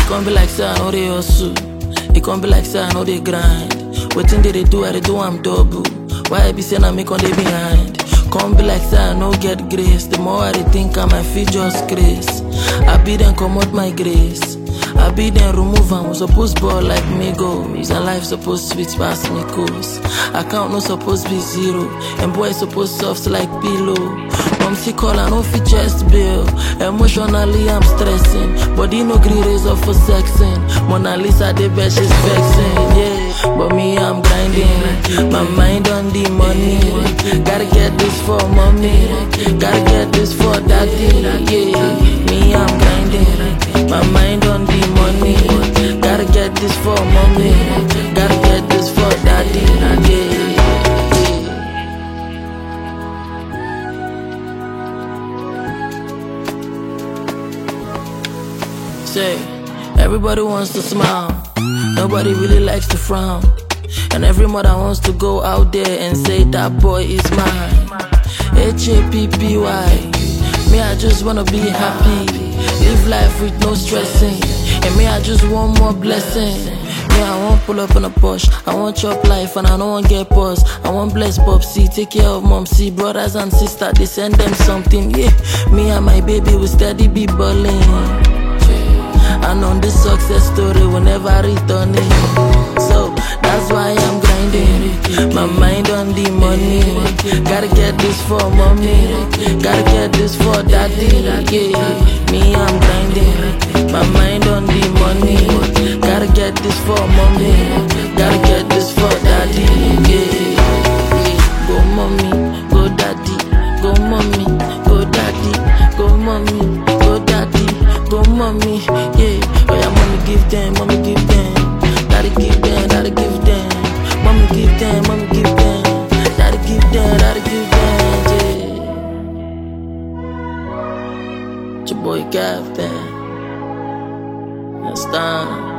It can't be like say I know they hustle. It can't be like say I know they grind. Wetin they do, I do I'm double. Why I be saying I make on they behind? Can't be like say I no get grace. The more I dey think I might feel just grace. I be then come out my grace. I be then remove am. Was supposed ball like me goes. And life supposed sweet pass me coast. Account no supposed be zero. And boy supposed soft like pillow. Mom see call I no fit chest bill. Emotionally I'm stressing. Body no gree raise up for sexing. Mona Lisa the best she's vexing. Yeah. But me I'm grinding. My mind on the money. Gotta get this for mommy. Gotta get this for daddy. Yeah. Me I'm grinding. My mind on the money. Gotta get this for mommy. Gotta get this for daddy. Yeah. Say, everybody wants to smile. Nobody really likes to frown. And every mother wants to go out there and say that boy is mine. Happy. Me, I just wanna be happy. Live life with no stressing. And me, I just want more blessing. Me, I want pull up on a Porsche. I want chop life and I don't want get pause. I want bless Popsy, take care of Momsy. Brothers and sisters, they send them something. Yeah, me and my baby will steady be balling. And on this success story, we'll never return it. So that's why I'm grinding. My mind on the money. Gotta get this for mommy. Gotta get this for daddy. Yeah, me I'm grinding. My mind on the money. Gotta get this for mommy. Gotta get this for daddy. Yeah, go mommy, go daddy. Go mommy, go daddy. Go mommy, go daddy. Go mommy, yeah. Oh yeah, mommy give them, mommy give them. Daddy give them, daddy give them. Mommy give them, mommy give them. Daddy give them, daddy give them, yeah. It's your boy Captain. Understand?